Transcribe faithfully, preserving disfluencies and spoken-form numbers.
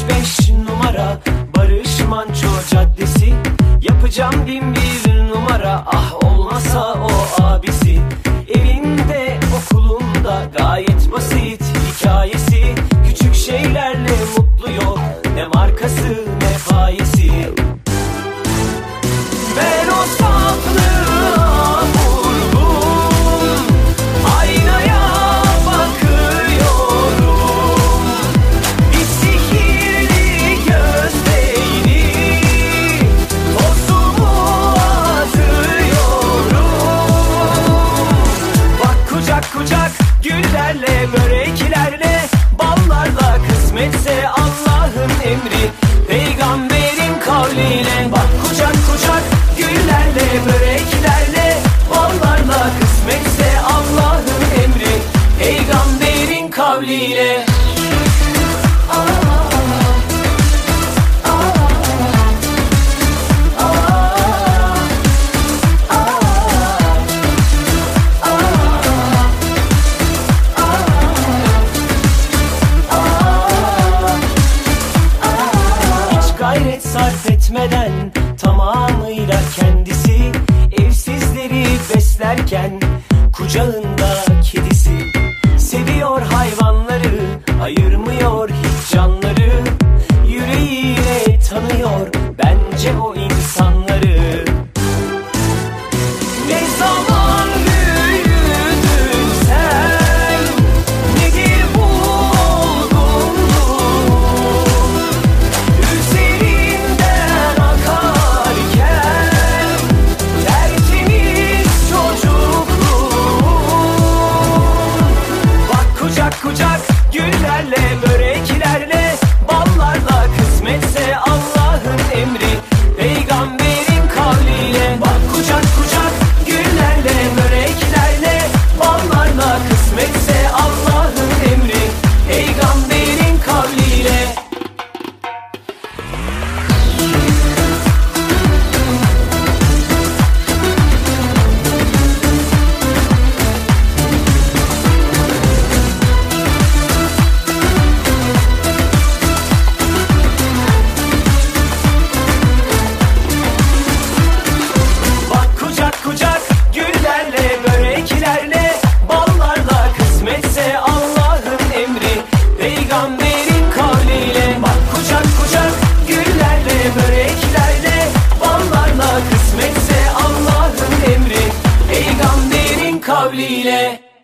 beş numara Barış Manço Caddesi. Yapacağım bin bir numara, ah olmasa o abisi. Evinde okulunda gayet basit hikayesi. Küçük şeylerle mutlu yok, ne markası ne payesi. Ben o saflığa vurdum, aynaya bakıyorum. Bir sihirli gözlerini tozumu atıyorum. Bak kucak kucak güllerle, böreklerle, ballarla, kısmetse Allah'ın emri, peygamberin kavliyle. Bak kucak kucak güllerle, böreklerle, ballarla, kısmetse Allah'ın emri, peygamberin kavliyle. Gayret sarf etmeden tamamıyla kendisi, evsizleri beslerken kucağında kedisi. Seviyor hayvanları, ayırmıyor hiç canları, yüreğiyle tanıyor bence o insanları. Ne zaman büyüdün sen, nedir bu olgunluk? Üzerinden akarken tertemiz çocukluğun. Bak kucak kucak güllerle, böreklerle, ballarla, kısmetse Allah'ın emri, peygamberin kavliyle. Bak kucak kucak güllerle, böreklerle, ballarla, kısmetse Allah'ın emri, peygamberin kavliyle. Bak kucak kucak güllerle, böreklerle, ballarla, kısmetse Allah'ın emri, peygamberin kavliyle. Bak kucak kucak güllerle, böreklerle, ballarla, kısmetse Allah'ın emri, peygamberin kavliyle.